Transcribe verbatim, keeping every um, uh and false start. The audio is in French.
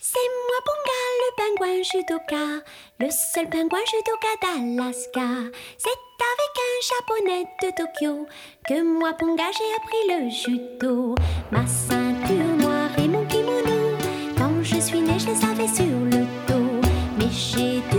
C'est moi Ponga, le pingouin judoka, le seul pingouin judoka d'Alaska. C'est avec un japonais de Tokyo que moi Ponga j'ai appris le judo. Ma ceinture noire et mon kimono, quand je suis née je les avais sur le dos. Mais j'ai